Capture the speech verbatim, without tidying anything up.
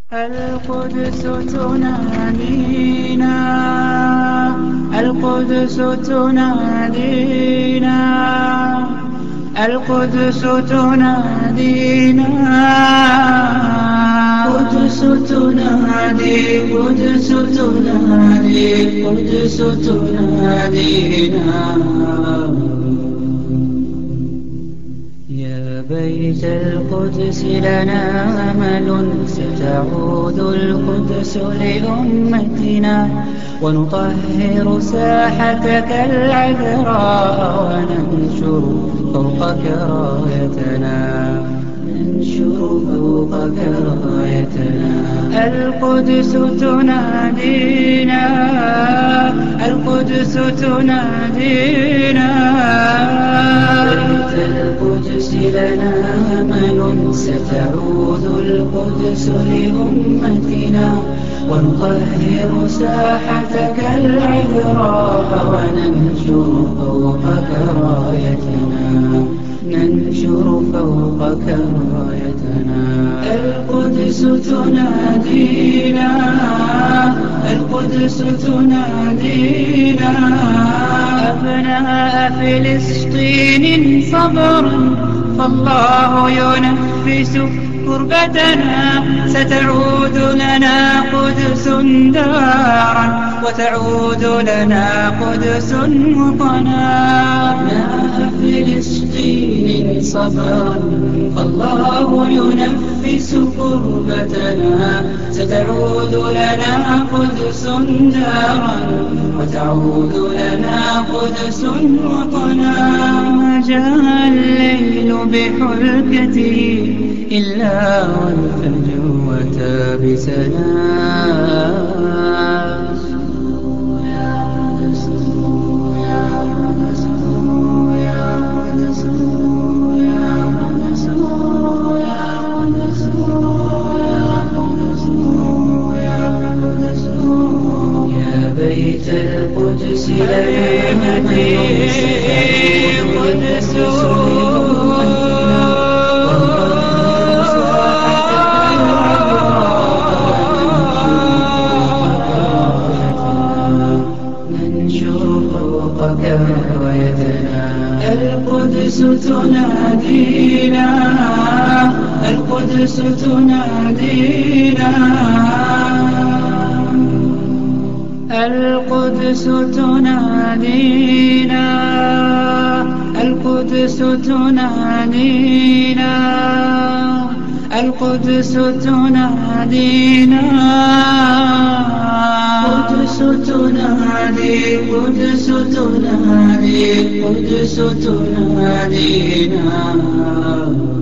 القدس تنادينا، القدس تنادينا، القدس تنادينا، قدس تنادي، قدس تنادي، قدس تنادينا. يا بيت القدس لنا أمل، ستعود القدس لأمتنا، ونطهر ساحتك العذراء، وننشر فوقك رايتنا، ننشر فوقك رايتنا. القدس تنادينا، القدس تنادينا، بيت القدس لنا أمل، ستعود القدس لأمتنا، ونطهر ساحتك العذراء، وننشر فوقك رايتنا، ننشر فوقك رايتنا. القدس تنادينا، القدس تنادينا، أبناء فلسطين صبرا، فالله ينفس كربتنا، ستعود لنا قدس دارا، وتعود لنا قدس وطنا. أبناء فلسطين صبرا، فالله ينفس كربتنا، ستعود لنا قدس دارا، وتعود لنا قدس وطنا. ما جاء الليل بحلكته إلا والفجر أتى بسلام. بيت القدس لنا قدس، ننشر فوقك رايتنا. القدس تنادينا، القدس تنادينا، القدس تنادينا، القدس تنادينا، القدس تنادينا، قدس تنادي، قدس تنادي، قدس تنادينا.